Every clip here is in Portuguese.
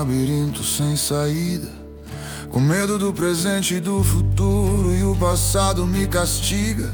labirinto sem saída, com medo do presente e do futuro, e o passado me castiga.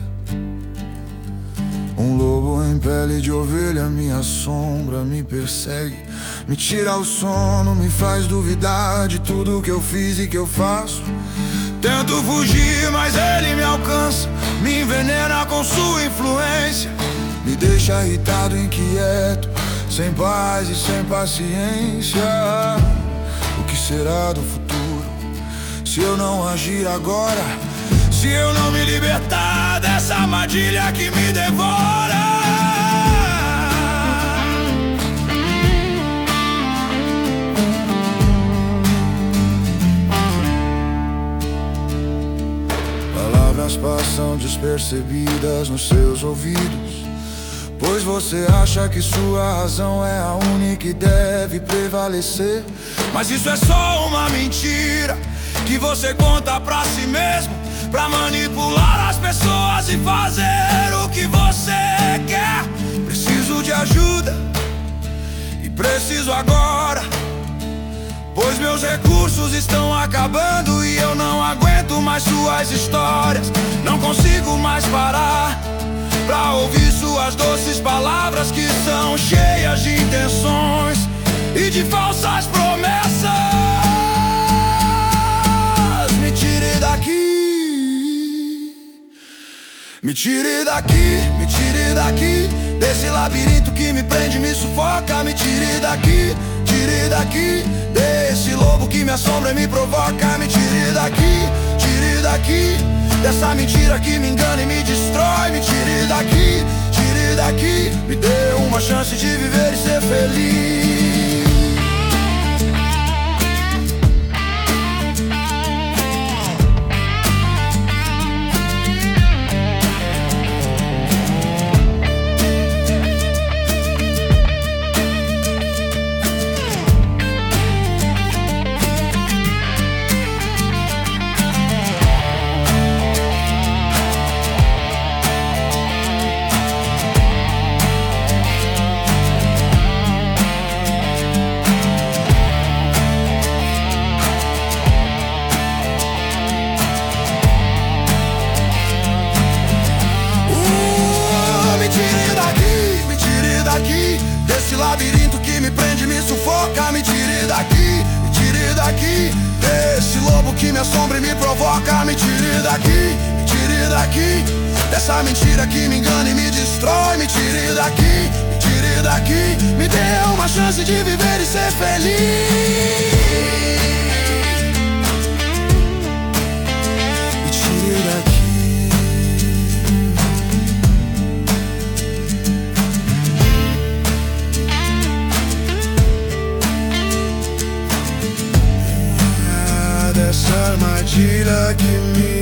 Um lobo em pele de ovelha, minha sombra me persegue, me tira o sono, me faz duvidar de tudo que eu fiz e que eu faço. Tento fugir, mas ele me alcança, me envenena com sua influência, me deixa irritado, inquieto, sem paz e sem paciência. O que será do futuro se eu não agir agora? Se eu não me libertar dessa armadilha que me devora? Palavras passam despercebidas nos seus ouvidos, pois você acha que sua razão é a única que deve prevalecer. Mas isso é só uma mentira que você conta pra si mesmo, pra manipular as pessoas e fazer o que você quer. Preciso de ajuda e preciso agora, pois meus recursos estão acabando e eu não aguento mais suas histórias. Não consigo mais parar pra ouvir suas doces palavras que são cheias de intenções e de falsas promessas. Me tire daqui, me tire daqui, me tire daqui, desse labirinto que me prende, me sufoca. Me tire daqui, tire daqui, desse lobo que me assombra e me provoca. Me tire daqui, dessa mentira que me engana e me destrói. Me tire daqui, me dê uma chance de viver e ser feliz. Desse labirinto que me prende, me sufoca. Me tire daqui, desse lobo que me assombra e me provoca. Me tire daqui, dessa mentira que me engana e me destrói. Me tire daqui, me dê uma chance de viver e ser feliz. Me tire daqui. Essa armadilha que me